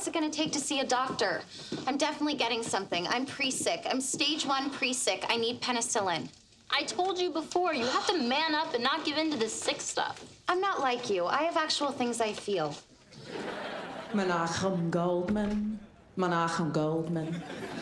what's it gonna take to see a doctor? I'm definitely getting something. I'm pre-sick. I'm stage 1 pre-sick. I need penicillin. I told you before, you have to man up and not give in to this sick stuff. I'm not like you. I have actual things I feel. Menachem Goldman. Menachem Goldman.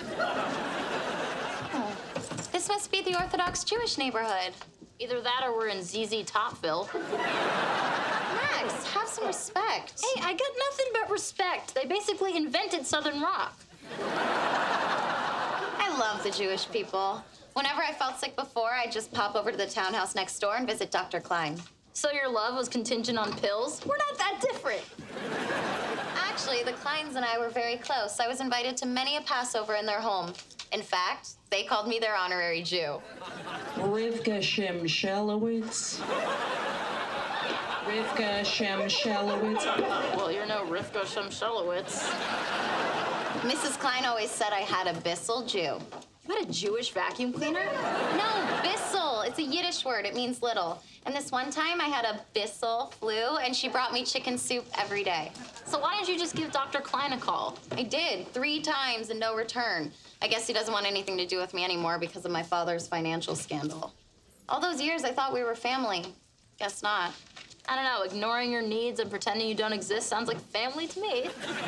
Oh, this must be the Orthodox Jewish neighborhood. Either that or we're in ZZ Topville. Max, have some respect. Hey, I got nothing but respect. They basically invented Southern rock. I love the Jewish people. Whenever I felt sick before, I'd just pop over to the townhouse next door and visit Dr. Klein. So your love was contingent on pills? We're not that different. Actually, the Kleins and I were very close. I was invited to many a Passover in their home. In fact, they called me their honorary Jew. Rivka Shemshelowitz. Rivka Shemshelowitz. Well, you're no Rivka Shemshelowitz. Mrs. Klein always said I had a Bissell Jew. What, a Jewish vacuum cleaner? No, Bissell. It's a Yiddish word. It means little. And this one time, I had a Bissell flu, and she brought me chicken soup every day. So why didn't you just give Dr. Klein a call? I did, 3 times and no return. I guess he doesn't want anything to do with me anymore because of my father's financial scandal. All those years, I thought we were family. Guess not. I don't know, ignoring your needs and pretending you don't exist sounds like family to me.